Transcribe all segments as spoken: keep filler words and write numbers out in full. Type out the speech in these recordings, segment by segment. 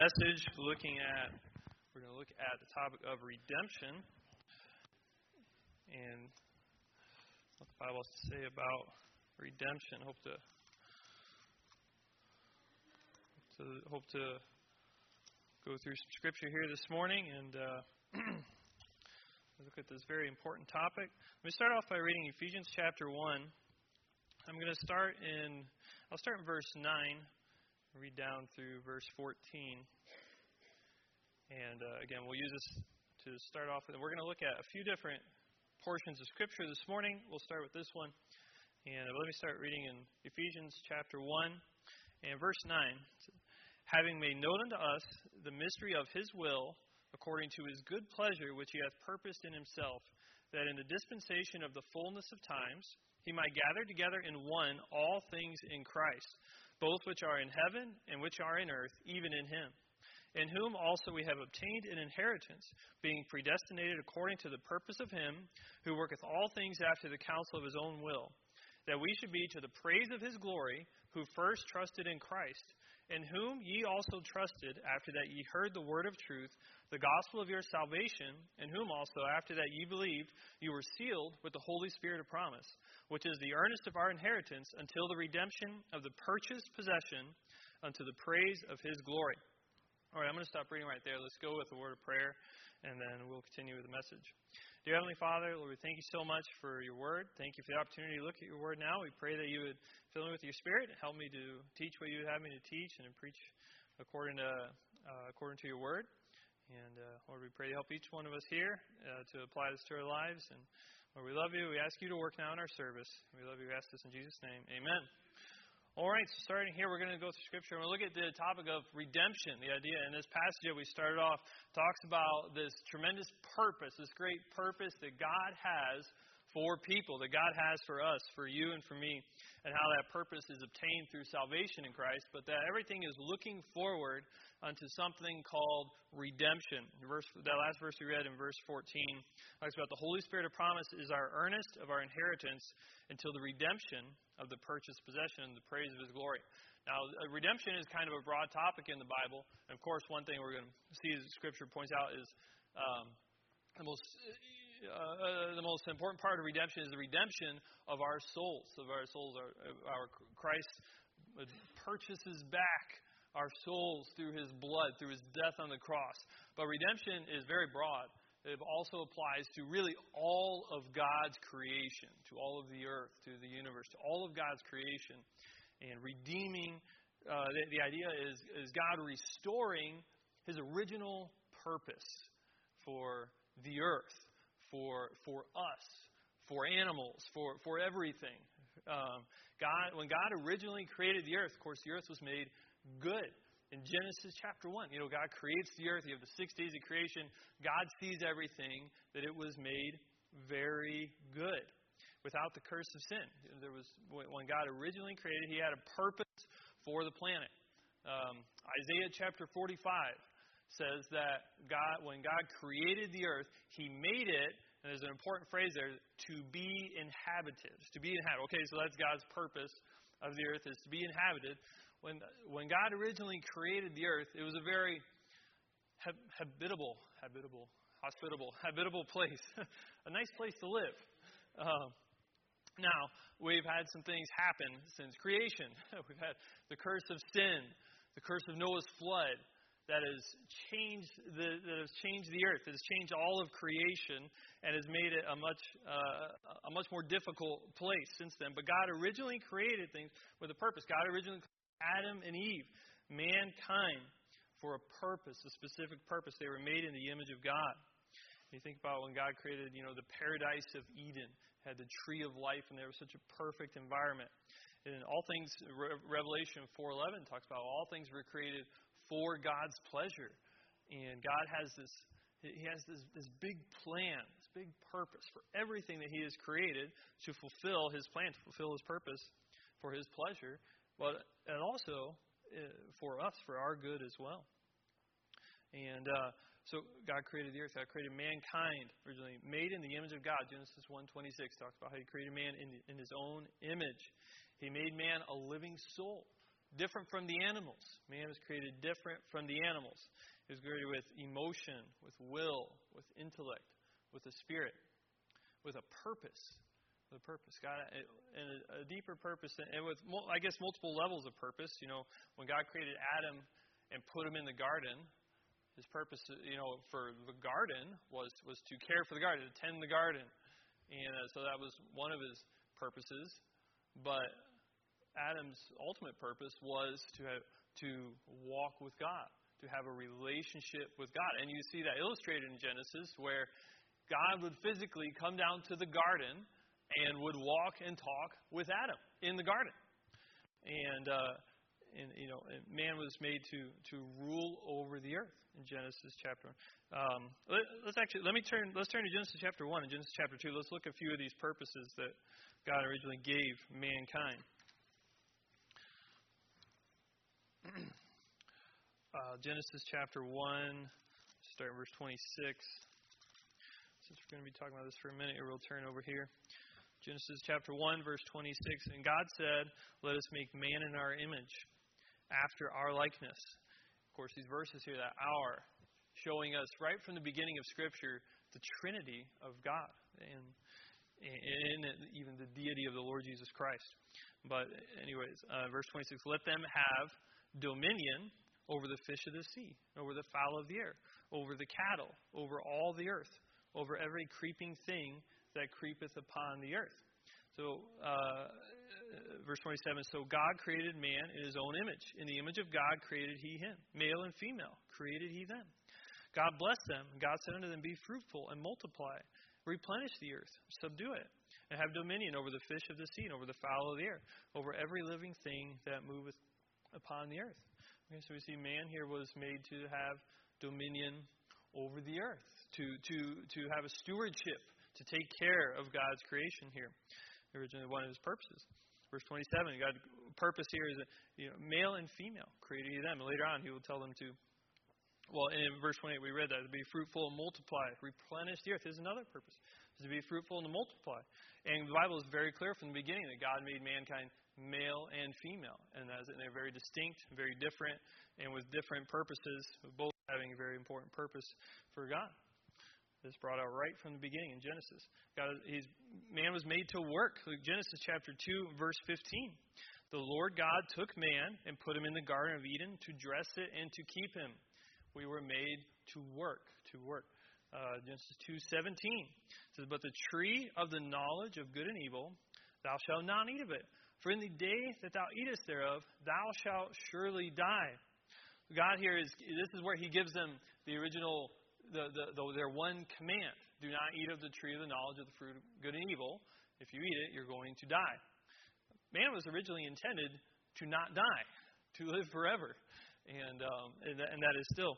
Message looking at, we're going to look at the topic of redemption and what the Bible has to say about redemption. Hope to, to hope to go through some scripture here this morning and uh, look at this very important topic. Let me start off by reading Ephesians chapter one. I'm going to start in, I'll start in verse nine. Read down through verse fourteen. And uh, again, we'll use this to start off with. We're going to look at a few different portions of Scripture this morning. We'll start with this one. And uh, let me start reading in Ephesians chapter one and verse nine. Having made known unto us the mystery of His will, according to His good pleasure, which He hath purposed in Himself, that in the dispensation of the fullness of times He might gather together in one all things in Christ, both which are in heaven and which are in earth, even in Him, in whom also we have obtained an inheritance, being predestinated according to the purpose of Him, who worketh all things after the counsel of His own will, that we should be to the praise of His glory, who first trusted in Christ, in whom ye also trusted, after that ye heard the word of truth, the gospel of your salvation, in whom also, after that ye believed, you were sealed with the Holy Spirit of promise, which is the earnest of our inheritance, until the redemption of the purchased possession, unto the praise of His glory. All right, I'm going to stop reading right there. Let's go with a word of prayer, and then we'll continue with the message. Dear Heavenly Father, Lord, we thank you so much for your word. Thank you for the opportunity to look at your word now. We pray that you would fill me with your Spirit and help me to teach what you would have me to teach and to preach according to uh, according to your word. And uh, Lord, we pray to help each one of us here uh, to apply this to our lives. And Lord, we love you. We ask you to work now in our service. We love you. We ask this in Jesus' name. Amen. All right, so starting here, we're going to go through Scripture. We're going to look at the topic of redemption. The idea in this passage that we started off talks about this tremendous purpose, this great purpose that God has for people, that God has for us, for you and for me, and how that purpose is obtained through salvation in Christ, but that everything is looking forward unto something called redemption. Verse, that last verse we read in verse fourteen talks about the Holy Spirit of promise is our earnest of our inheritance until the redemption of the purchased possession and the praise of His glory. Now, redemption is kind of a broad topic in the Bible. And, of course, one thing we're going to see as Scripture points out is um, the most uh, the most important part of redemption is the redemption of our souls. Of our souls, our, our Christ purchases back our souls through His blood, through His death on the cross. But redemption is very broad. It also applies to really all of God's creation, to all of the earth, to the universe, to all of God's creation. And redeeming, uh, the, the idea is, is God restoring His original purpose for the earth, for for us, for animals, for, for everything. Um, God, when God originally created the earth, of course, the earth was made good. In Genesis chapter one, you know, God creates the earth. You have the six days of creation. God sees everything that it was made very good, without the curse of sin. There was, when God originally created, He had a purpose for the planet. Um, Isaiah chapter forty-five says that God, when God created the earth, He made it, and there's an important phrase there, to be inhabited. To be inhabited. Okay, so that's God's purpose of the earth, is to be inhabited. When when God originally created the earth, it was a very habitable, habitable, hospitable, habitable place, a nice place to live. Um, now, we've had some things happen since creation. We've had the curse of sin, the curse of Noah's flood, that has changed the that has changed the earth, that has changed all of creation, and has made it a much uh, a much more difficult place since then. But God originally created things with a purpose. God originally Adam and Eve, mankind, for a purpose, a specific purpose. They were made in the image of God. You think about when God created, you know, the paradise of Eden, had the tree of life, and there was such a perfect environment. And all things, Re- Revelation four eleven talks about all things were created for God's pleasure. And God has this, He has this, this big plan, this big purpose for everything that He has created to fulfill His plan, to fulfill His purpose for His pleasure. But and also uh, for us, for our good as well. And uh, so God created the earth. God created mankind originally, made in the image of God. Genesis one twenty-six talks about how He created man in, in His own image. He made man a living soul. different from the animals. Man was created different from the animals. He was created with emotion, with will, with intellect, with a spirit, with a purpose. With a purpose. God, and a, a deeper purpose, and with, I guess, multiple levels of purpose. You know, when God created Adam and put him in the garden, his purpose, you know, for the garden was, was to care for the garden, to tend the garden. And uh, so that was one of his purposes. But Adam's ultimate purpose was to have, to walk with God, to have a relationship with God. And you see that illustrated in Genesis, where God would physically come down to the garden and would walk and talk with Adam in the garden. And, uh, and you know, and man was made to, to rule over the earth in Genesis chapter one. Um, let, let's actually, let me turn, let's turn to Genesis chapter one and Genesis chapter two. Let's look at a few of these purposes that God originally gave mankind. Uh, Genesis chapter one, start verse twenty-six. Since we're going to be talking about this for a minute, we'll turn over here. Genesis chapter one, verse twenty-six. And God said, "Let us make man in our image, after our likeness." Of course, these verses here, that "our," showing us right from the beginning of Scripture the Trinity of God and, and even the deity of the Lord Jesus Christ. But anyways, uh, verse twenty-six, "Let them have dominion over the fish of the sea, over the fowl of the air, over the cattle, over all the earth, over every creeping thing that creepeth upon the earth." So, uh, verse twenty-seven, "So God created man in his own image. In the image of God created he him. Male and female created he them. God blessed them. God said unto them, Be fruitful and multiply. Replenish the earth, subdue it, and have dominion over the fish of the sea, and over the fowl of the air, over every living thing that moveth upon the earth." Okay, so we see man here was made to have dominion over the earth, to to to have a stewardship, to take care of God's creation here. Originally one of his purposes. Verse twenty-seven, God's purpose here is, you know, male and female created he them. And later on he will tell them to, well, in verse twenty-eight we read that, to be fruitful and multiply, replenish the earth. There's another purpose, is to be fruitful and to multiply. And the Bible is very clear from the beginning that God made mankind male and female, and as they're very distinct, very different, and with different purposes, both having a very important purpose for God. This brought out right from the beginning in Genesis. God, he's, man was made to work. Genesis chapter two, verse fifteen. "The Lord God took man and put him in the Garden of Eden to dress it and to keep him." We were made to work, to work. Uh, Genesis two seventeen says, "But the tree of the knowledge of good and evil, thou shalt not eat of it. For in the day that thou eatest thereof, thou shalt surely die." God here is, this is where he gives them the original, the, the, the their one command. Do not eat of the tree of the knowledge of the fruit of good and evil. If you eat it, you're going to die. Man was originally intended to not die, to live forever. And, um, and, that, and that is still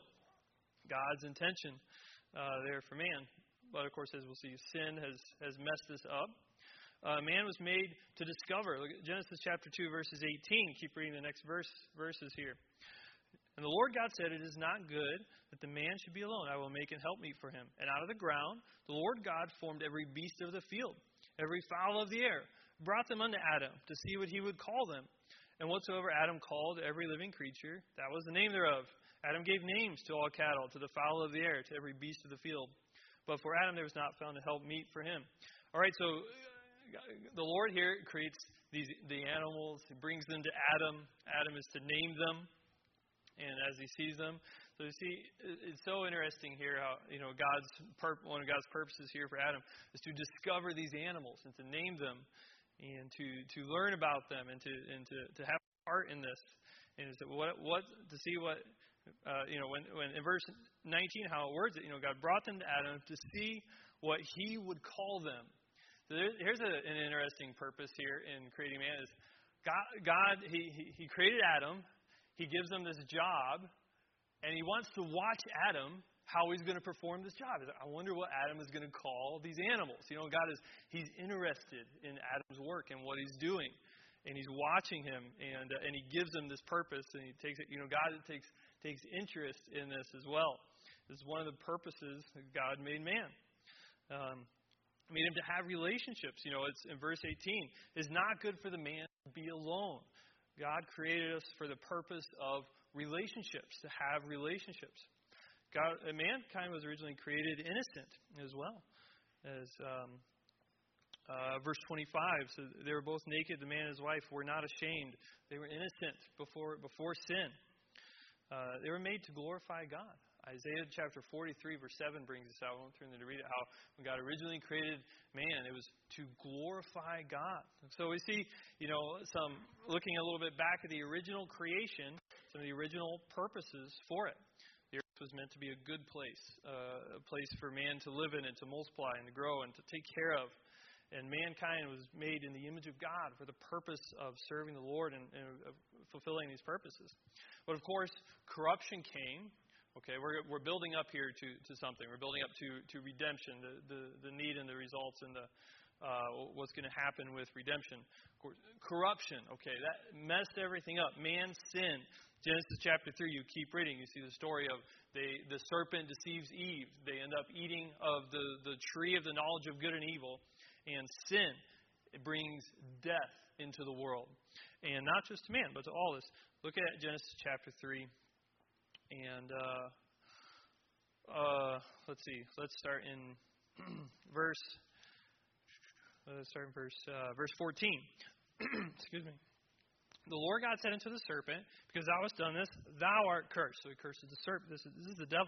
God's intention uh, there for man. But of course, as we'll see, sin has, has messed this up. Uh, man was made to discover. Look at Genesis chapter two, verses eighteen. Keep reading the next verse, verses here. "And the Lord God said, It is not good that the man should be alone. I will make an helpmeet for him. And out of the ground the Lord God formed every beast of the field, every fowl of the air, brought them unto Adam, to see what he would call them. And whatsoever Adam called every living creature, that was the name thereof. Adam gave names to all cattle, to the fowl of the air, to every beast of the field. But for Adam there was not found a helpmeet for him." All right, so the Lord here creates these the animals. He brings them to Adam. Adam is to name them, and as he sees them. So you see, it's so interesting here how, you know, God's pur- one of God's purposes here for Adam is to discover these animals and to name them, and to, to learn about them, and to and to, to have part in this, and to what what to see what uh, you know when when in verse nineteen how it words it. You know, God brought them to Adam to see what he would call them. So here's a, an interesting purpose here in creating man is God, God he, he, he created Adam. He gives him this job, and he wants to watch Adam, how he's going to perform this job. I wonder what Adam is going to call these animals. You know, God is he's interested in Adam's work and what he's doing, and he's watching him, and uh, and he gives him this purpose, and he takes it. You know, God takes takes interest in this as well. This is one of the purposes that God made man. Um, made him to have relationships. You know, it's in verse eighteen. It's not good for the man to be alone. God created us for the purpose of relationships, to have relationships. God, mankind was originally created innocent as well. As um, uh, verse twenty-five, so they were both naked, the man and his wife were not ashamed. They were innocent before before sin. Uh, they were made to glorify God. Isaiah chapter forty-three, verse seven brings us out. I won't turn there to read it. How when God originally created man, it was to glorify God. And so we see, you know, some looking a little bit back at the original creation, some of the original purposes for it. The earth was meant to be a good place, uh, a place for man to live in and to multiply and to grow and to take care of. And mankind was made in the image of God for the purpose of serving the Lord and, and of fulfilling these purposes. But of course, corruption came. Okay, we're we're building up here to, to something. We're building up to, to redemption, the, the, the need and the results and the uh, what's going to happen with redemption. Of course, corruption, okay, that messed everything up. Man sinned. Genesis chapter three, you keep reading, you see the story of they, the serpent deceives Eve. They end up eating of the, the tree of the knowledge of good and evil. And sin, it brings death into the world. And not just to man, but to all of us. Look at Genesis chapter three. And uh, uh, let's see. Let's start in verse. Let's start in verse uh, verse fourteen. Excuse me. The Lord God said unto the serpent, "Because thou hast done this, thou art cursed." So he curses the serpent. This is, this is the devil.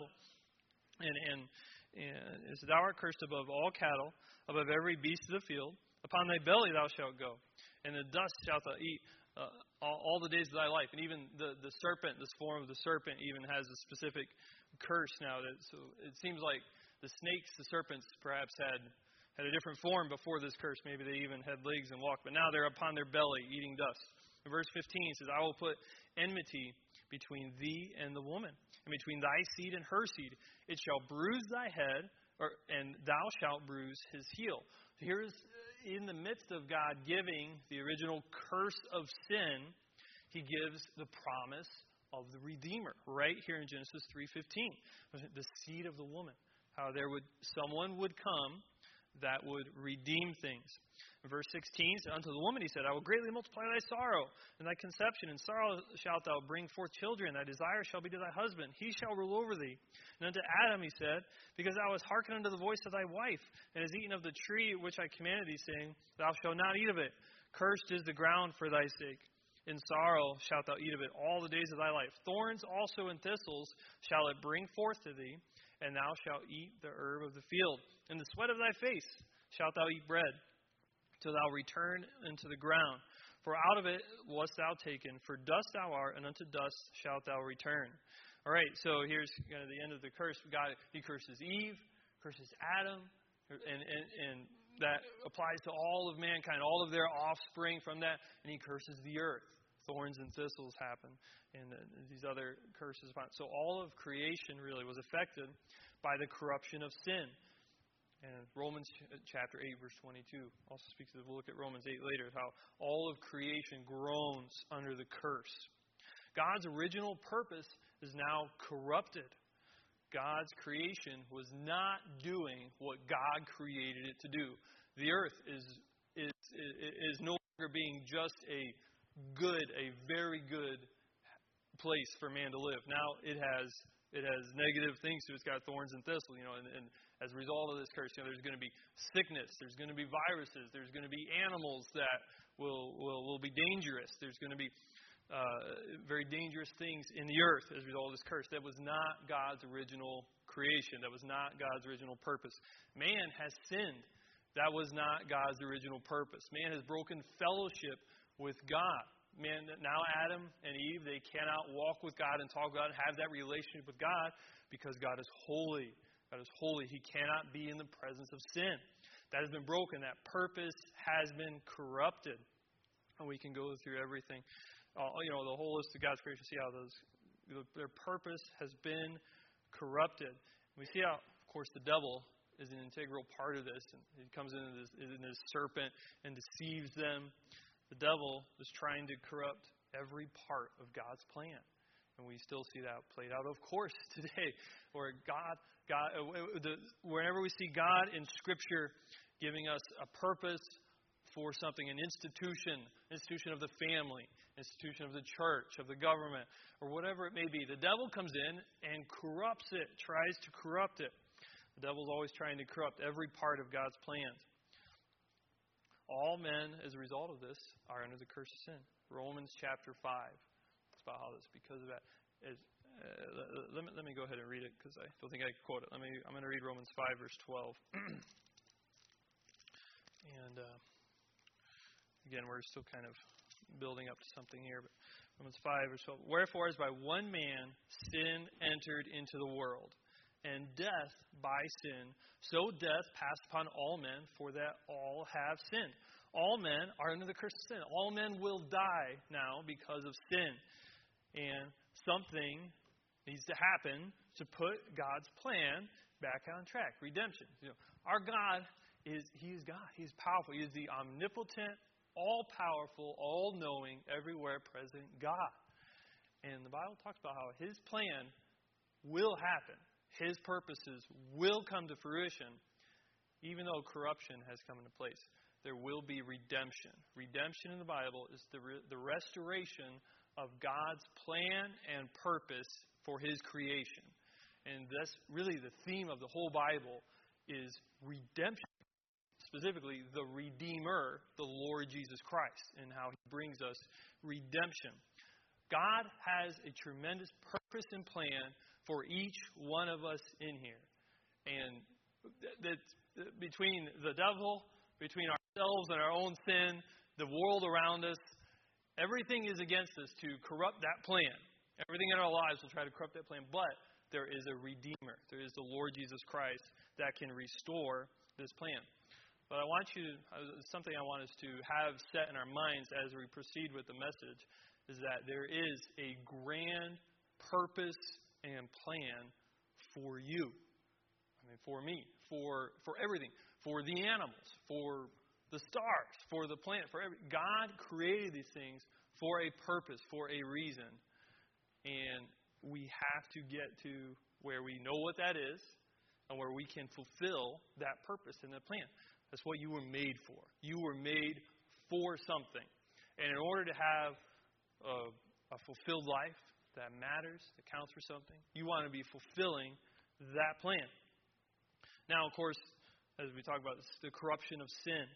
And and and it says, "Thou art cursed above all cattle, above every beast of the field. Upon thy belly thou shalt go, and the dust shalt thou eat uh, all, all the days of thy life." And even the, the serpent, this form of the serpent, even has a specific curse now. That, so it seems like the snakes, the serpents, perhaps had had a different form before this curse. Maybe they even had legs and walked, but now they're upon their belly, eating dust. In verse fifteen, it says, "I will put enmity between thee and the woman, and between thy seed and her seed. It shall bruise thy head, or, and thou shalt bruise his heel." Here's, in the midst of God giving the original curse of sin, he gives the promise of the Redeemer, right here in Genesis three fifteen. The seed of the woman. How there would someone would come that would redeem things. In verse sixteen, unto the woman he said, "I will greatly multiply thy sorrow and thy conception. In sorrow shalt thou bring forth children. Thy desire shall be to thy husband. He shall rule over thee." And unto Adam he said, "Because thou hast hearkened unto the voice of thy wife, and hast eaten of the tree which I commanded thee, saying, Thou shalt not eat of it. Cursed is the ground for thy sake. In sorrow shalt thou eat of it all the days of thy life. Thorns also and thistles shall it bring forth to thee, and thou shalt eat the herb of the field. In the sweat of thy face shalt thou eat bread, till thou return into the ground. For out of it wast thou taken, for dust thou art, and unto dust shalt thou return." All right, so here's kind of the end of the curse. God, he curses Eve, curses Adam, and, and, and that applies to all of mankind, all of their offspring from that, and he curses the earth. Thorns and thistles happen, and uh, these other curses. So all of creation really was affected by the corruption of sin. And Romans chapter eight, verse twenty-two also speaks of, we'll look at Romans eight later, how all of creation groans under the curse. God's original purpose is now corrupted. God's creation was not doing what God created it to do. The earth is is is no longer being just a good, a very good place for man to live. Now it has it has negative things to it. It's got thorns and thistles, you know, and, and as a result of this curse, you know, there's going to be sickness, there's going to be viruses, there's going to be animals that will will, will be dangerous. There's going to be uh, very dangerous things in the earth as a result of this curse. That was not God's original creation. That was not God's original purpose. Man has sinned. That was not God's original purpose. Man has broken fellowship with God. Man, now Adam and Eve, they cannot walk with God and talk with God and have that relationship with God because God is holy. God is holy. He cannot be in the presence of sin. That has been broken. That purpose has been corrupted. And we can go through everything. Uh, you know, the whole list of God's creation, see how those, their purpose has been corrupted. And we see how, of course, the devil is an integral part of this. And he comes in as, in as serpent and deceives them. The devil is trying to corrupt every part of God's plan. And we still see that played out, of course, today. Where God, God, whenever we see God in Scripture giving us a purpose for something, an institution, institution of the family, institution of the church, of the government, or whatever it may be. The devil comes in and corrupts it, tries to corrupt it. The devil's always trying to corrupt every part of God's plans. All men, as a result of this, are under the curse of sin. Romans chapter five. That's about how this, because of that. Is, uh, let, me, let me go ahead and read it, because I don't think I can quote it. Let me, I'm going to read Romans five, verse twelve. And uh, again, we're still kind of building up to something here. But Romans five, verse twelve. Wherefore, as by one man sin entered into the world, and death by sin, so death passed upon all men, for that all have sinned. All men are under the curse of sin. All men will die now because of sin. And something needs to happen to put God's plan back on track. Redemption. You know, our God is, He is God. He is powerful. He is the omnipotent, all-powerful, all-knowing, everywhere present God. And the Bible talks about how His plan will happen. His purposes will come to fruition, even though corruption has come into place. There will be redemption. Redemption in the Bible is the re- the restoration of God's plan and purpose for His creation. And that's really the theme of the whole Bible, is redemption. Specifically, the Redeemer, the Lord Jesus Christ, and how He brings us redemption. God has a tremendous purpose and plan for each one of us in here. And that between the devil, between ourselves and our own sin, the world around us, everything is against us to corrupt that plan. Everything in our lives will try to corrupt that plan. But there is a Redeemer. There is the Lord Jesus Christ that can restore this plan. But I want you, something I want us to have set in our minds as we proceed with the message, is that there is a grand purpose and plan for you. I mean, for me, for for everything, for the animals, for the stars, for the planet, for every. God created these things for a purpose, for a reason, and we have to get to where we know what that is, and where we can fulfill that purpose and that plan. That's what you were made for. You were made for something, and in order to have a, a fulfilled life that matters, that counts for something, you want to be fulfilling that plan. Now, of course, as we talk about this, the corruption of sin,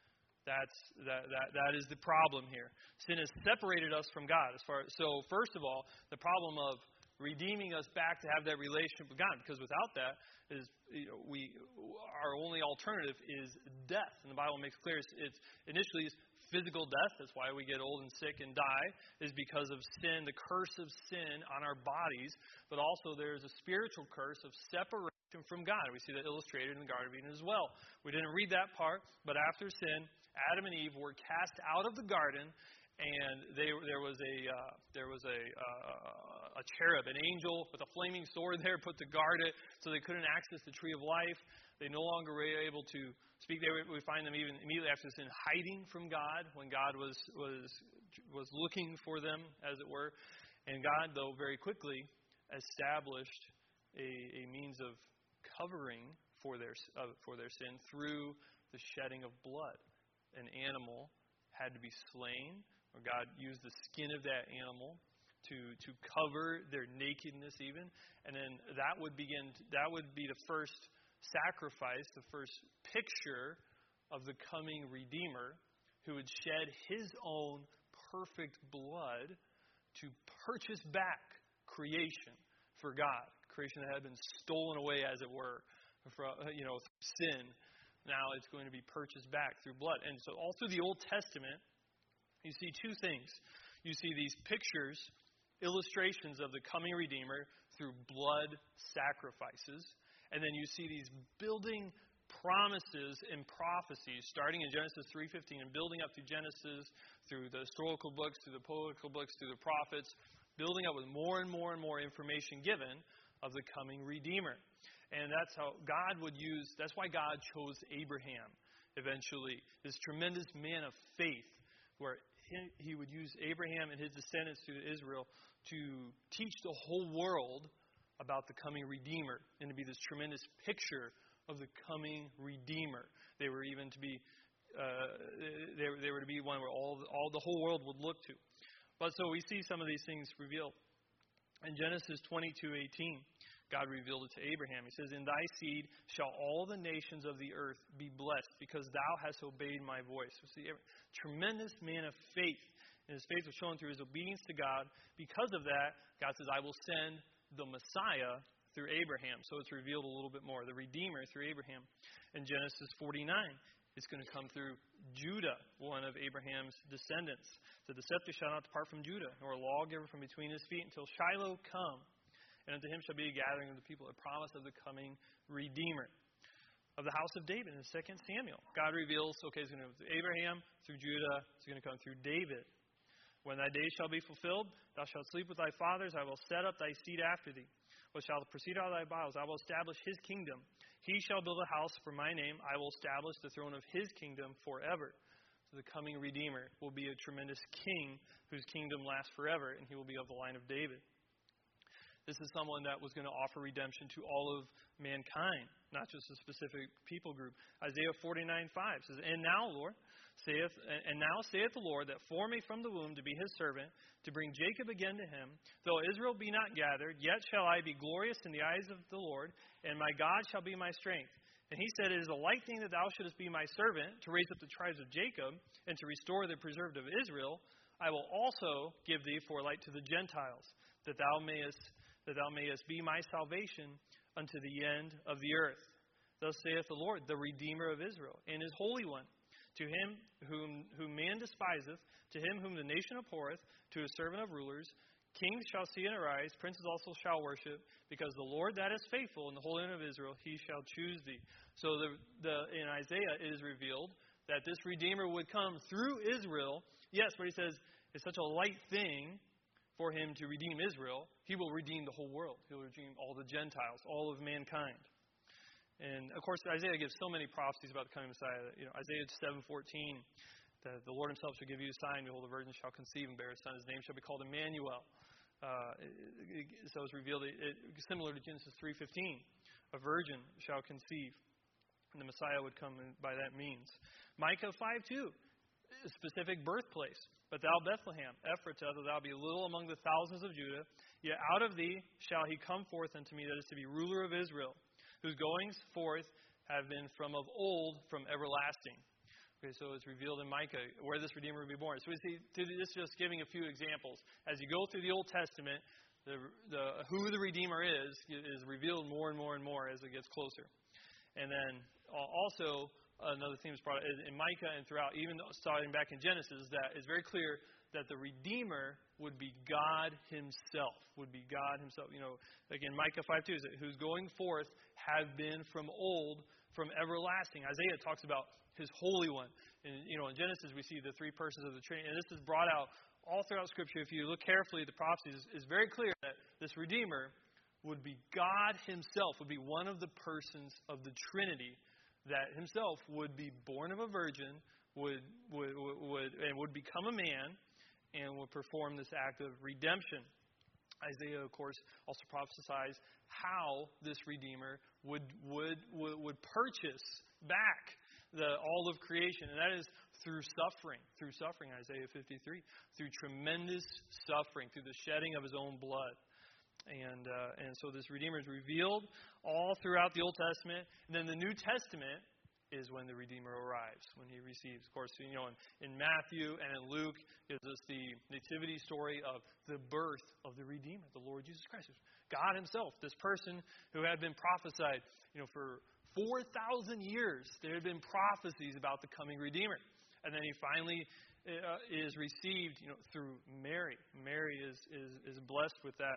that's that that that is the problem here. Sin has separated us from God. As far so, first of all, the problem of redeeming us back to have that relationship with God, because without that, is you know, we our only alternative is death, and the Bible makes clear it's, it's initially it's physical death. That's why we get old and sick and die, is because of sin, the curse of sin on our bodies. But also there's a spiritual curse of separation from God. We see that illustrated in the Garden of Eden as well. We didn't read that part, but after sin, Adam and Eve were cast out of the garden, and they, there was a uh, there was a uh, a cherub, an angel with a flaming sword there, put to guard it, so they couldn't access the tree of life. They no longer were able to speak. They, we find them even immediately after sin hiding from God when God was was was looking for them, as it were. And God, though, very quickly established a, a means of covering for their uh, for their sin through the shedding of blood. An animal had to be slain, or God used the skin of that animal to to cover their nakedness, even, and then that would begin. To, that would be the first sacrifice, the first picture of the coming Redeemer, who would shed His own perfect blood to purchase back creation for God, creation that had been stolen away, as it were, from, you know, through sin. Now it's going to be purchased back through blood. And so all through the Old Testament, you see two things. You see these pictures, illustrations of the coming Redeemer through blood sacrifices. And then you see these building promises and prophecies, starting in Genesis three fifteen and building up through Genesis, through the historical books, through the poetical books, through the prophets, building up with more and more and more information given of the coming Redeemer. And that's how God would use, that's why God chose Abraham eventually, this tremendous man of faith, where he, he would use Abraham and his descendants through Israel to teach the whole world about the coming Redeemer, and to be this tremendous picture of the coming Redeemer. They were even to be uh, they, they were to be one where all, all the whole world would look to. But so we see some of these things revealed. In Genesis twenty-two eighteen, God revealed it to Abraham. He says, "In thy seed shall all the nations of the earth be blessed, because thou hast obeyed my voice." We see a tremendous man of faith. And his faith was shown through his obedience to God. Because of that, God says, "I will send the Messiah through Abraham." So it's revealed a little bit more. The Redeemer through Abraham. In Genesis forty-nine, it's going to come through Judah, one of Abraham's descendants. "The scepter shall not depart from Judah, nor a lawgiver from between his feet, until Shiloh come. And unto him shall be a gathering of the people," a promise of the coming Redeemer. Of the house of David in Second Samuel, God reveals, okay, it's going to go through Abraham, through Judah, it's going to come through David. "When thy days shall be fulfilled, thou shalt sleep with thy fathers. I will set up thy seed after thee, which shall proceed out of thy bowels. I will establish his kingdom. He shall build a house for my name. I will establish the throne of his kingdom forever." So the coming Redeemer will be a tremendous king whose kingdom lasts forever, and he will be of the line of David. This is someone that was going to offer redemption to all of mankind, not just a specific people group. Isaiah forty-nine five says, "And now, Lord, saith, and now saith the Lord, that formed me from the womb to be his servant, to bring Jacob again to him. Though Israel be not gathered, yet shall I be glorious in the eyes of the Lord, and my God shall be my strength. And he said, It is a light thing that thou shouldest be my servant, to raise up the tribes of Jacob, and to restore the preserved of Israel. I will also give thee for a light to the Gentiles, that thou mayest that thou mayest be my salvation unto the end of the earth. Thus saith the Lord, the Redeemer of Israel, and his Holy One. To him whom, whom man despiseth, to him whom the nation abhorreth, to a servant of rulers, kings shall see and arise, princes also shall worship, because the Lord that is faithful in the Holy One of Israel, he shall choose thee." So the, the, in Isaiah it is revealed that this Redeemer would come through Israel. Yes, but he says it's such a light thing for him to redeem Israel. He will redeem the whole world. He will redeem all the Gentiles, all of mankind. And, of course, Isaiah gives so many prophecies about the coming Messiah. You know, Isaiah seven fourteen, that the Lord himself shall give you a sign. Behold, the virgin shall conceive and bear a son. His name shall be called Emmanuel. Uh, it, it, so it's revealed, it, it, similar to Genesis three fifteen, a virgin shall conceive. And the Messiah would come by that means. Micah five two, a specific birthplace. "But thou, Bethlehem, Ephratah, though thou be little among the thousands of Judah, yet out of thee shall he come forth unto me, that is to be ruler of Israel, whose goings forth have been from of old, from everlasting." Okay, so it's revealed in Micah where this Redeemer will be born. So we see, this is just giving a few examples. As you go through the Old Testament, the, the who the Redeemer is, is revealed more and more and more as it gets closer. And then also, another theme is brought in Micah and throughout, even starting back in Genesis, that it's very clear that the Redeemer would be God himself, would be God himself. You know, again, Micah five two, whose going forth have been from old, from everlasting. Isaiah talks about his Holy One. And, you know, in Genesis we see the three persons of the Trinity. And this is brought out all throughout Scripture. If you look carefully at the prophecies, it's very clear that this Redeemer would be God himself, would be one of the persons of the Trinity, that himself would be born of a virgin, would would would and would become a man, and would perform this act of redemption. Isaiah, of course, also prophesies how this Redeemer would would would, would purchase back the all of creation, and that is through suffering. Through suffering, Isaiah fifty-three, through tremendous suffering, through the shedding of his own blood. And uh, and so this Redeemer is revealed all throughout the Old Testament. And then the New Testament is when the Redeemer arrives, when he receives. Of course, you know, in, in Matthew and in Luke gives us the nativity story of the birth of the Redeemer, the Lord Jesus Christ. God himself, this person who had been prophesied, you know, for four thousand years. There had been prophecies about the coming Redeemer. And then he finally uh, is received, you know, through Mary. Mary is, is, is blessed with that.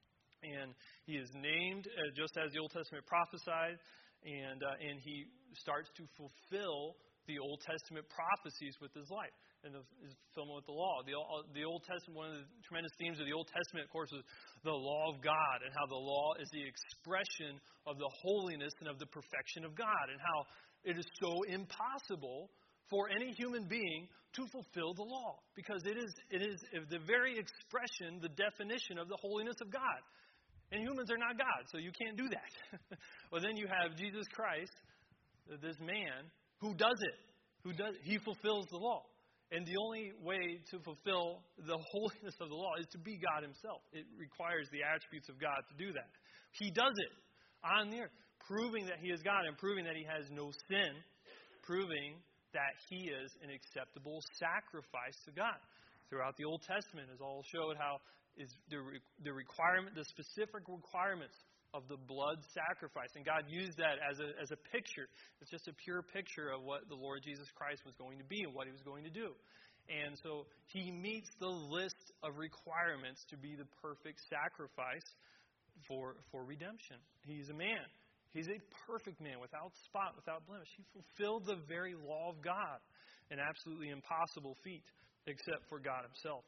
And he is named uh, just as the Old Testament prophesied, and uh, and he starts to fulfill the Old Testament prophecies with his life and the, his fulfillment with the law. The, the Old Testament, one of the tremendous themes of the Old Testament, of course, is the law of God, and how the law is the expression of the holiness and of the perfection of God, and how it is so impossible for any human being to fulfill the law, because it is it is the very expression, the definition of the holiness of God. And humans are not God, so you can't do that. Well, then you have Jesus Christ, this man, who does it. who does, he fulfills the law. And the only way to fulfill the holiness of the law is to be God himself. It requires the attributes of God to do that. He does it on the earth, proving that he is God and proving that he has no sin, proving that he is an acceptable sacrifice to God. Throughout the Old Testament, as all showed how is the the requirement, the specific requirements of the blood sacrifice. And God used that as a as a picture. It's just a pure picture of what the Lord Jesus Christ was going to be and what he was going to do. And so he meets the list of requirements to be the perfect sacrifice for for redemption. He's a man. He's a perfect man, without spot, without blemish. He fulfilled the very law of God, an absolutely impossible feat, except for God himself.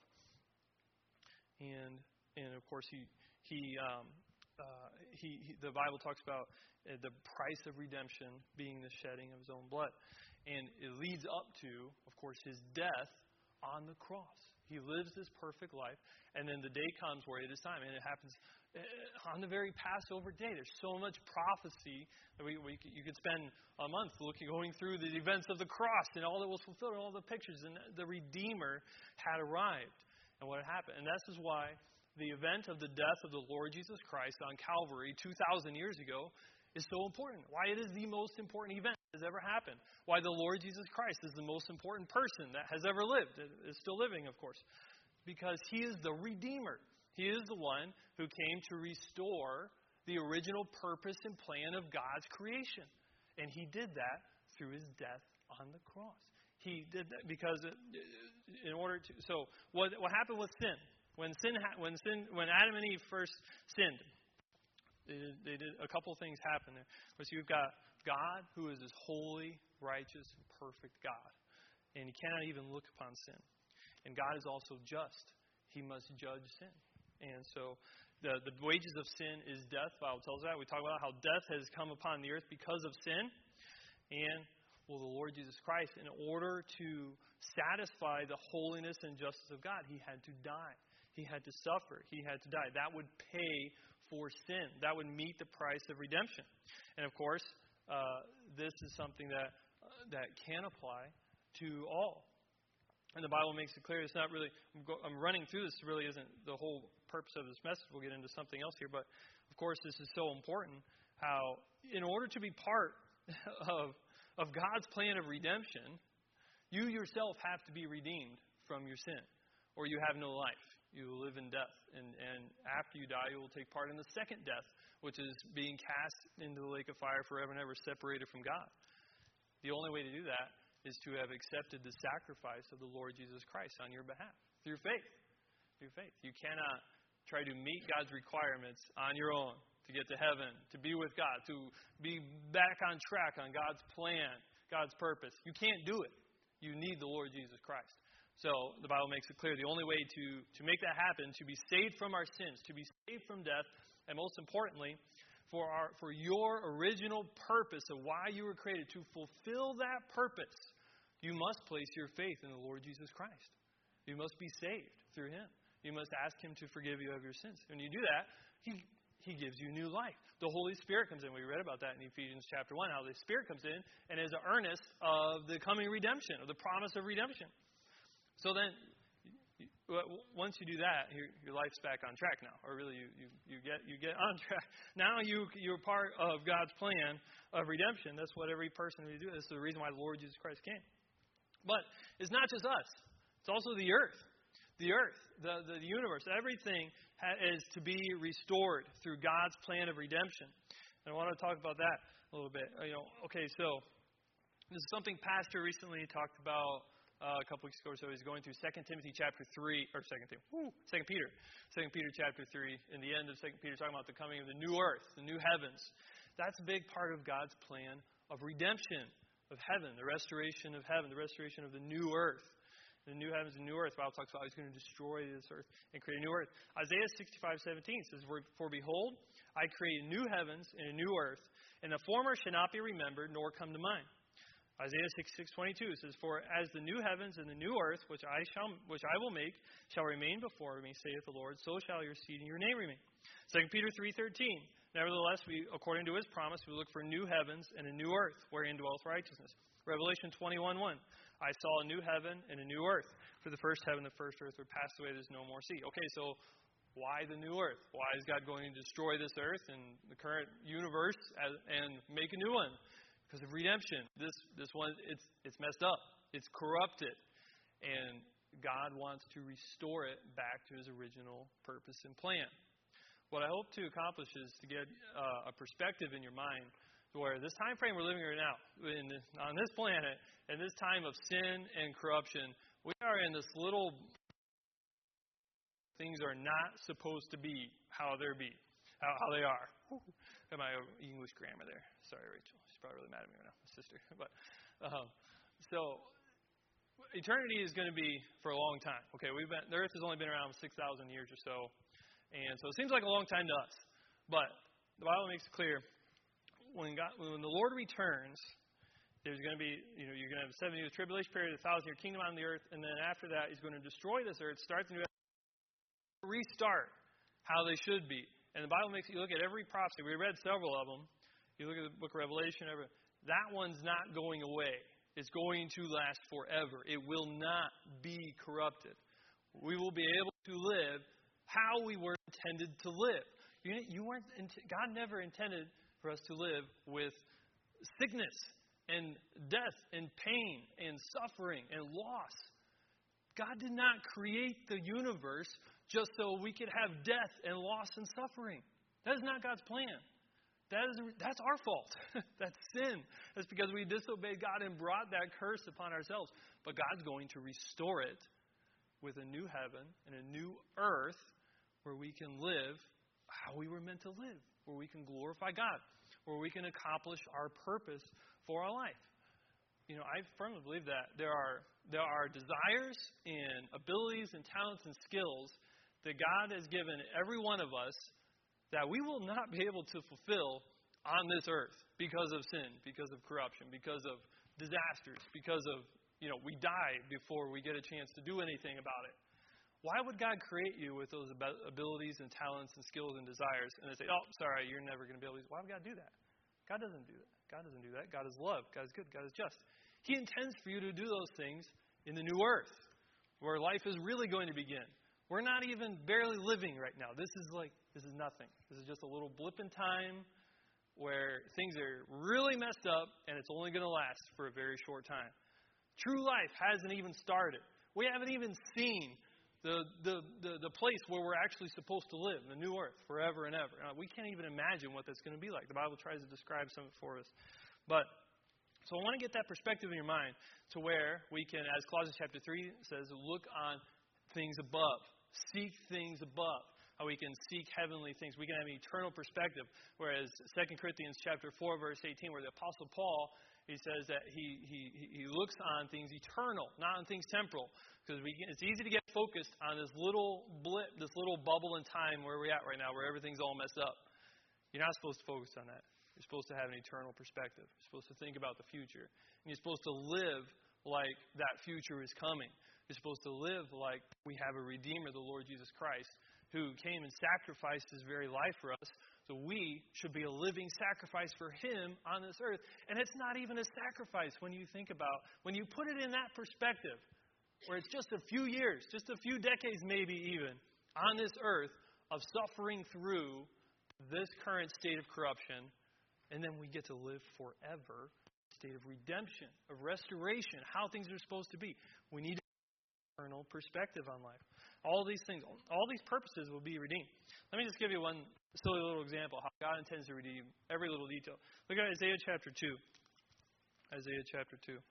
And and of course he he um, uh, he, he the Bible talks about uh, the price of redemption being the shedding of his own blood, and it leads up to, of course, his death on the cross. He lives this perfect life, and then the day comes where it is time, and it happens on the very Passover day. There's so much prophecy that we, we you could spend a month looking, going through the events of the cross and all that was fulfilled, and all the pictures, and the Redeemer had arrived, and what had happened. And this is why the event of the death of the Lord Jesus Christ on Calvary two thousand years ago is so important. Why it is the most important event that has ever happened. Why the Lord Jesus Christ is the most important person that has ever lived. Is still living, of course. Because he is the Redeemer. He is the one who came to restore the original purpose and plan of God's creation. And he did that through his death on the cross. He did that because in order to... So what what happened with sin? When sin, when sin, when Adam and Eve first sinned, they did, they did a couple of things happen there. First, you've got God, who is this holy, righteous, perfect God, and he cannot even look upon sin. And God is also just; he must judge sin. And so, the the wages of sin is death. The Bible tells us that. We talk about how death has come upon the earth because of sin, and well, the Lord Jesus Christ, in order to satisfy the holiness and justice of God, he had to die. He had to suffer. He had to die. That would pay for sin. That would meet the price of redemption. And of course, uh, this is something that uh, that can apply to all. And the Bible makes it clear. It's not really. I'm, go, I'm running through this. Really, isn't the whole purpose of this message. We'll get into something else here. But of course, this is so important. How, in order to be part of of God's plan of redemption, you yourself have to be redeemed from your sin, or you have no life. You will live in death. And, and after you die, you will take part in the second death, which is being cast into the lake of fire forever and ever, separated from God. The only way to do that is to have accepted the sacrifice of the Lord Jesus Christ on your behalf, through faith. Through faith. You cannot try to meet God's requirements on your own to get to heaven, to be with God, to be back on track on God's plan, God's purpose. You can't do it. You need the Lord Jesus Christ. So the Bible makes it clear the only way to, to make that happen, to be saved from our sins, to be saved from death, and most importantly, for our for your original purpose of why you were created, to fulfill that purpose, you must place your faith in the Lord Jesus Christ. You must be saved through him. You must ask him to forgive you of your sins. When you do that, he He gives you new life. The Holy Spirit comes in. We read about that in Ephesians chapter one, how the Spirit comes in and is an earnest of the coming redemption, of the promise of redemption. So then, once you do that, your, your life's back on track now. Or really, you, you, you get you get on track. Now you, you're part of God's plan of redemption. That's what every person will do. That's the reason why the Lord Jesus Christ came. But it's not just us. It's also the earth. The earth, the, the, the universe, everything ha- is to be restored through God's plan of redemption. And I want to talk about that a little bit. You know, okay, so this is something Pastor recently talked about uh, a couple weeks ago or so. He's going through Second Timothy chapter three, or Second Timothy, woo, Second Peter, Second Peter chapter three. In the end of Second Peter, talking about the coming of the new earth, the new heavens. That's a big part of God's plan of redemption of heaven, the restoration of heaven, the restoration of the new earth. The new heavens and new earth. The Bible talks about he's going to destroy this earth and create a new earth. Isaiah sixty-five seventeen says, For behold, I create new heavens and a new earth, and the former shall not be remembered, nor come to mind. Isaiah sixty-six twenty-two says, For as the new heavens and the new earth, which I shall, which I will make, shall remain before me, saith the Lord, so shall your seed and your name remain. Second Peter three thirteen, Nevertheless, we, according to his promise, we look for new heavens and a new earth wherein dwells righteousness. Revelation twenty-one one. I saw a new heaven and a new earth. For the first heaven and the first earth were passed away. There's no more sea. Okay, so why the new earth? Why is God going to destroy this earth and the current universe and make a new one? Because of redemption. This this one, it's it's messed up. It's corrupted. And God wants to restore it back to his original purpose and plan. What I hope to accomplish is to get uh, a perspective in your mind to where this time frame we're living right now, in this, on this planet, in this time of sin and corruption, we are in this little, things are not supposed to be how they're be, how, how they are. Got my English grammar there. Sorry, Rachel. She's probably really mad at me right now, my sister. But um, so eternity is going to be for a long time. Okay, we've been the Earth has only been around six thousand years or so. And so it seems like a long time to us. But the Bible makes it clear, when God, when the Lord returns, there's going to be, you know, you're going to have a seven-year tribulation period, a thousand-year kingdom on the earth, and then after that, he's going to destroy this earth, start the new restart how they should be. And the Bible makes you look at every prophecy. We read several of them. You look at the book of Revelation, every, that one's not going away. It's going to last forever. It will not be corrupted. We will be able to live how we were intended to live. You, you weren't. God never intended for us to live with sickness and death and pain and suffering and loss. God did not create the universe just so we could have death and loss and suffering. That is not God's plan. That is, that's our fault. That's sin. That's because we disobeyed God and brought that curse upon ourselves. But God's going to restore it with a new heaven and a new earth where we can live how we were meant to live, where we can glorify God, where we can accomplish our purpose for our life. You know, I firmly believe that there are there are desires and abilities and talents and skills that God has given every one of us that we will not be able to fulfill on this earth because of sin, because of corruption, because of disasters, because of, you know, we die before we get a chance to do anything about it. Why would God create you with those abilities and talents and skills and desires and then say, oh, sorry, you're never going to be able to? Why would God do that? God doesn't do that. God doesn't do that. God is love. God is good. God is just. He intends for you to do those things in the new earth where life is really going to begin. We're not even barely living right now. This is like, this is nothing. This is just a little blip in time where things are really messed up and it's only going to last for a very short time. True life hasn't even started. We haven't even seen The, the the the place where we're actually supposed to live, the new earth, forever and ever. Uh, we can't even imagine what that's going to be like. The Bible tries to describe some of it for us. But, so I want to get that perspective in your mind to where we can, as Colossians chapter three says, look on things above. Seek things above. How we can seek heavenly things. We can have an eternal perspective. Whereas Second Corinthians chapter four, verse eighteen, where the Apostle Paul, he says that he he he looks on things eternal, not on things temporal. Because we can, it's easy to get focused on this little blip, this little bubble in time where we're at right now, where everything's all messed up. You're not supposed to focus on that. You're supposed to have an eternal perspective. You're supposed to think about the future. And you're supposed to live like that future is coming. You're supposed to live like we have a Redeemer, the Lord Jesus Christ, who came and sacrificed his very life for us. So we should be a living sacrifice for him on this earth. And it's not even a sacrifice when you think about, when you put it in that perspective, where it's just a few years, just a few decades maybe even, on this earth of suffering through this current state of corruption, and then we get to live forever, a state of redemption, of restoration, how things are supposed to be. We need an eternal perspective on life. All these things, all these purposes will be redeemed. Let me just give you one silly little example of how God intends to redeem every little detail. Look at Isaiah chapter two. Isaiah chapter two.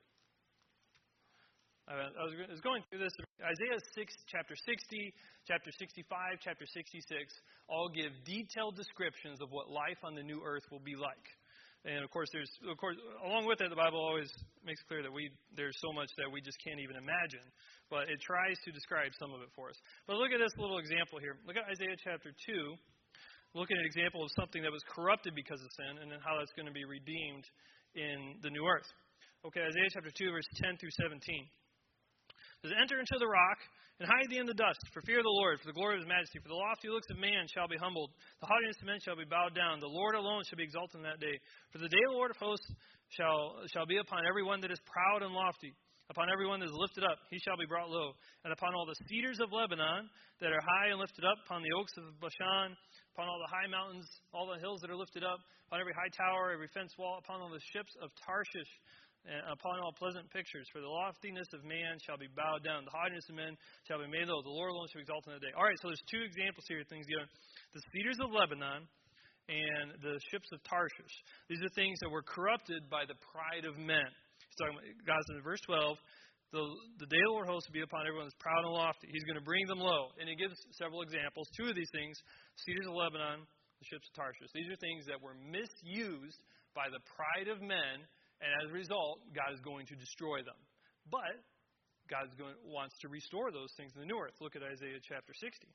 I was going through this. Isaiah six, chapter sixty, chapter sixty-five, chapter sixty-six all give detailed descriptions of what life on the new earth will be like. And of course, there's of course along with it, the Bible always makes clear that we there's so much that we just can't even imagine. But it tries to describe some of it for us. But look at this little example here. Look at Isaiah chapter two. Look at an example of something that was corrupted because of sin, and then how that's going to be redeemed in the new earth. Okay, Isaiah chapter two, verse ten through seventeen. It says, enter into the rock, and hide thee in the dust, for fear of the Lord, for the glory of his majesty. For the lofty looks of man shall be humbled, the haughtiness of men shall be bowed down. The Lord alone shall be exalted in that day. For the day of the Lord of hosts shall shall be upon every one that is proud and lofty, upon every one that is lifted up, he shall be brought low. And upon all the cedars of Lebanon that are high and lifted up, upon the oaks of Bashan, upon all the high mountains, all the hills that are lifted up, upon every high tower, every fenced wall, upon all the ships of Tarshish, and upon all pleasant pictures. For the loftiness of man shall be bowed down, the haughtiness of men shall be made low. The Lord alone shall be exalted in the day. All right, so there's two examples here. Things going. The cedars of Lebanon and the ships of Tarshish. These are things that were corrupted by the pride of men. He's talking about, God says in verse twelve, the, the day of the Lord hosts will be upon everyone that's proud and lofty. He's going to bring them low. And he gives several examples. Two of these things, cedars of Lebanon, the ships of Tarshish. These are things that were misused by the pride of men. And as a result, God is going to destroy them. But God going, wants to restore those things in the new earth. Look at Isaiah chapter sixty.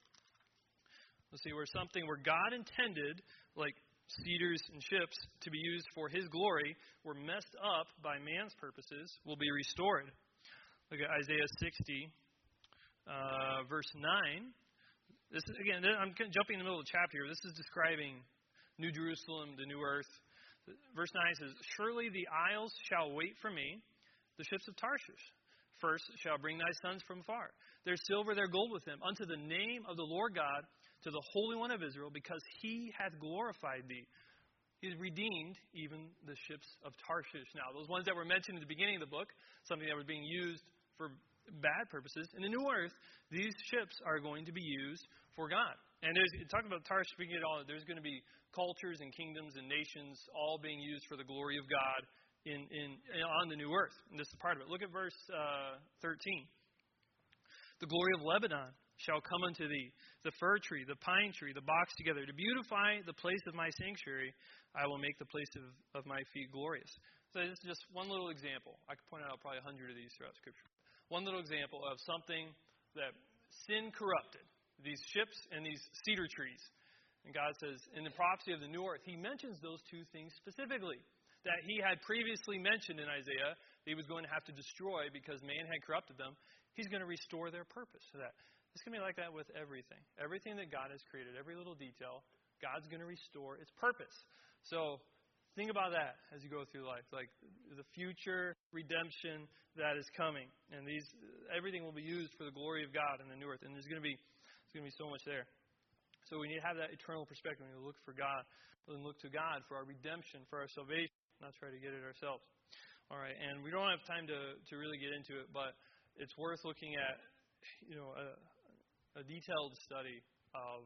Let's see where something where God intended, like cedars and ships, to be used for his glory, were messed up by man's purposes, will be restored. Look at Isaiah sixty, uh, verse nine. This is, again, I'm jumping in the middle of the chapter here. This is describing New Jerusalem, the new earth. Verse nine says, surely the isles shall wait for me, the ships of Tarshish. First shall bring thy sons from far. Their silver, their gold with them, unto the name of the Lord God, to the Holy One of Israel, because he hath glorified thee. He has redeemed even the ships of Tarshish. Now, those ones that were mentioned at the beginning of the book, something that was being used for bad purposes. In the new earth, these ships are going to be used for God. And there's, talking about Tarshish, we can get all, there's going to be cultures and kingdoms and nations all being used for the glory of God in, in, in on the new earth. And this is part of it. Look at verse uh, thirteen. The glory of Lebanon shall come unto thee, the fir tree, the pine tree, the box together. To beautify the place of my sanctuary, I will make the place of, of my feet glorious. So this is just one little example. I could point out probably a hundred of these throughout Scripture. One little example of something that sin corrupted. These ships and these cedar trees. And God says, in the prophecy of the new earth, he mentions those two things specifically. That he had previously mentioned in Isaiah that he was going to have to destroy because man had corrupted them. He's going to restore their purpose to that. It's going to be like that with everything. Everything that God has created, every little detail, God's going to restore its purpose. So think about that as you go through life. Like the future redemption that is coming. And these everything will be used for the glory of God in the new earth. And there's going to be there's going to be so much there. So we need to have that eternal perspective. We need to look for God. And look to God for our redemption, for our salvation, not try to get it ourselves. All right, and we don't have time to, to really get into it, but it's worth looking at, you know, a, a detailed study of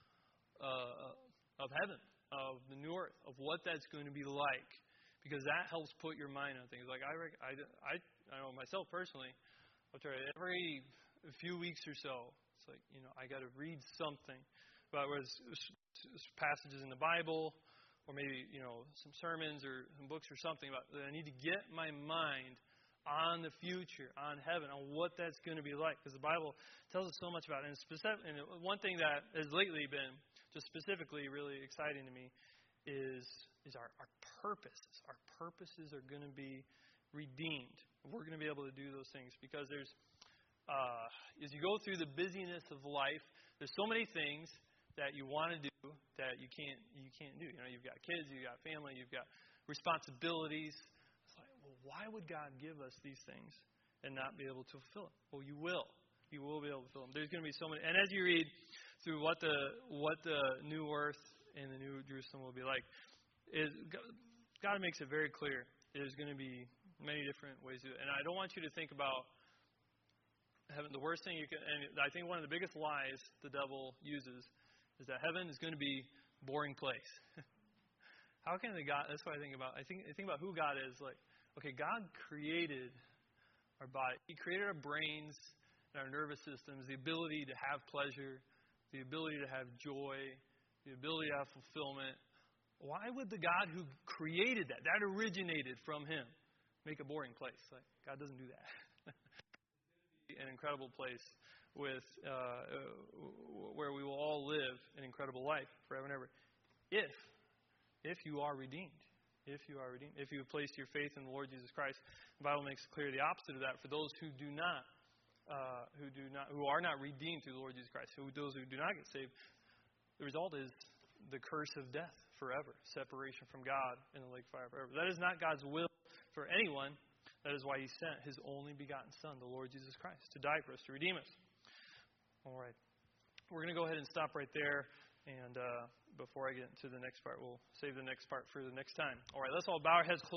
uh, of heaven, of the new earth, of what that's going to be like, because that helps put your mind on things. Like I, I, I, I know myself personally, I'll try every few weeks or so. It's like, you know, I got to read something about whether it's passages in the Bible, or maybe, you know, some sermons or some books or something about that. I need to get my mind on the future, on heaven, on what that's going to be like, because the Bible tells us so much about it. And, specific, and one thing that has lately been just specifically really exciting to me is is our, our purposes. Our purposes are going to be redeemed. We're going to be able to do those things because there's uh, as you go through the busyness of life, there's so many things that you want to do that you can't you can't do. You know, you've got kids, you've got family, you've got responsibilities. It's like, well, why would God give us these things and not be able to fulfill them? Well, you will. You will be able to fulfill them. There's going to be so many. And as you read through what the what the new earth and the new Jerusalem will be like, is God makes it very clear. There's going to be many different ways to do it. And I don't want you to think about heaven. The worst thing you can, and I think one of the biggest lies the devil uses is that heaven is going to be a boring place. How can the God? That's what I think about. I think I think about who God is. Like, okay, God created our body. He created our brains and our nervous systems, the ability to have pleasure, the ability to have joy, the ability to have fulfillment. Why would the God who created that, that originated from Him, make a boring place? Like, God doesn't do that. An incredible place with uh, where we will all live an incredible life forever and ever. If, if you are redeemed. If you are redeemed. If you have placed your faith in the Lord Jesus Christ. The Bible makes it clear the opposite of that. For those who do not uh, who do not, who are not redeemed through the Lord Jesus Christ, who those who do not get saved, the result is the curse of death forever, separation from God in the lake of fire forever. That is not God's will for anyone. That is why He sent His only begotten Son, the Lord Jesus Christ, to die for us, to redeem us. All right. We're going to go ahead and stop right there. And uh, before I get into the next part, we'll save the next part for the next time. All right, let's all bow our heads close.